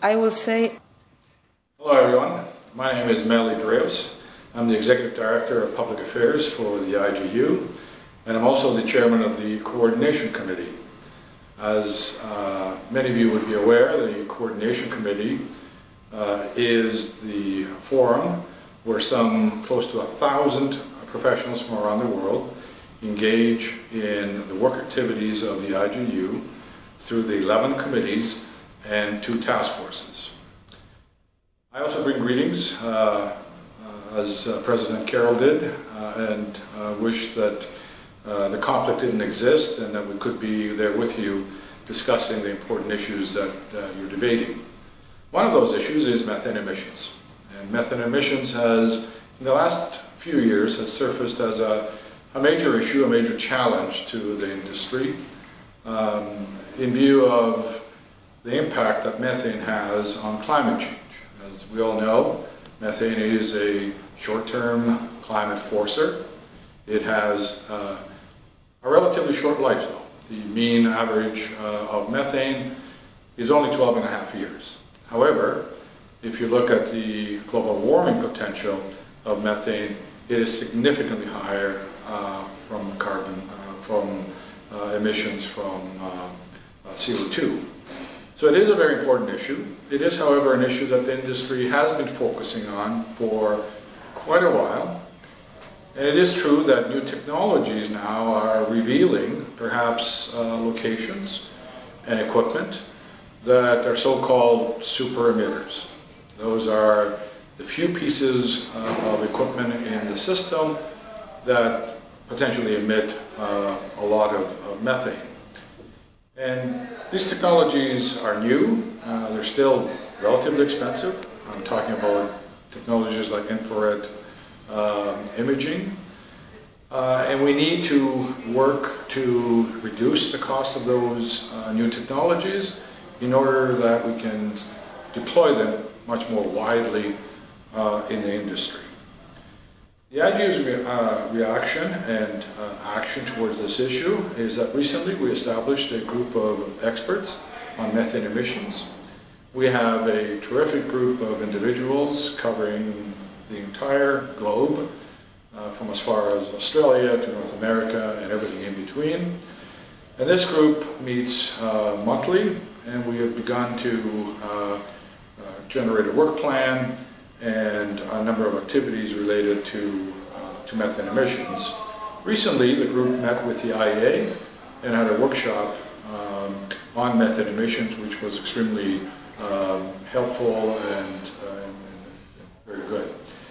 I will say... Hello everyone, my name is Meli Dreos. I'm the Executive Director of Public Affairs for the IGU, and I'm also the Chairman of the Coordination Committee. As many of you would be aware, the Coordination Committee is the forum where some close to 1,000 professionals from around the world engage in the work activities of the IGU through the 11 committees and 2 task forces. I also bring greetings, as President Carroll did, and wish that the conflict didn't exist and that we could be there with you discussing the important issues that you're debating. One of those issues is methane emissions. And methane emissions has, in the last few years, has surfaced as a major issue, a major challenge to the industry, in view of the impact that methane has on climate change. As we all know, methane is a short-term climate forcer. It has a relatively short life though. The mean average of methane is only 12.5 years. However, if you look at the global warming potential of methane, it is significantly higher from carbon, from emissions from CO2. So it is a very important issue. It is, however, an issue that the industry has been focusing on for quite a while. And it is true that new technologies now are revealing perhaps locations and equipment that are so-called super emitters. Those are the few pieces of equipment in the system that potentially emit a lot of methane. And these technologies are new. They're still relatively expensive. I'm talking about technologies like infrared imaging. And we need to work to reduce the cost of those new technologies in order that we can deploy them much more widely in the industry. The IGU's reaction and action towards this issue is that recently we established a group of experts on methane emissions. We have a terrific group of individuals covering the entire globe, from as far as Australia to North America and everything in between. And this group meets monthly, and we have begun to generate a work plan and a number of activities related to methane emissions. Recently, the group met with the IEA and had a workshop on methane emissions, which was extremely helpful and very good.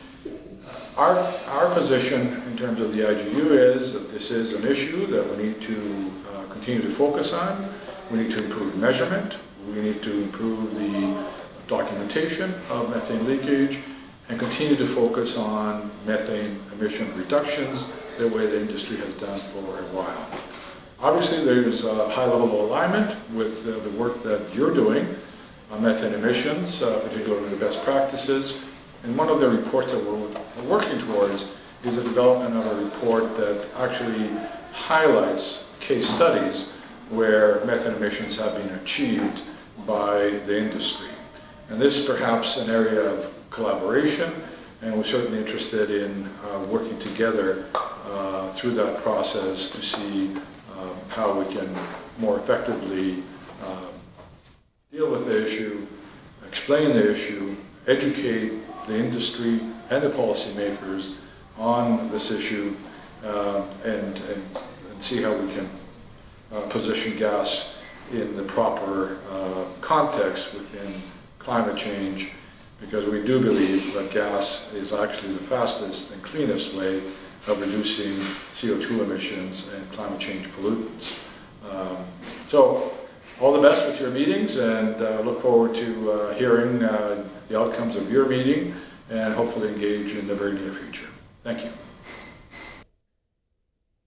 Our position in terms of the IGU is that this is an issue that we need to continue to focus on. We need to improve measurement. We need to improve the documentation of methane leakage and continue to focus on methane emission reductions the way the industry has done for a while. Obviously, there's a high level of alignment with the work that you're doing on methane emissions, particularly the best practices. And one of the reports that we're working towards is the development of a report that actually highlights case studies where methane emissions have been achieved by the industry. And this is perhaps an area of collaboration, and we're certainly interested in working together through that process to see how we can more effectively deal with the issue, explain the issue, educate the industry and the policymakers on this issue, and see how we can position gas in the proper context within climate change, because we do believe that gas is actually the fastest and cleanest way of reducing CO2 emissions and climate change pollutants. So all the best with your meetings, and look forward to hearing the outcomes of your meeting and hopefully engage in the very near future. Thank you.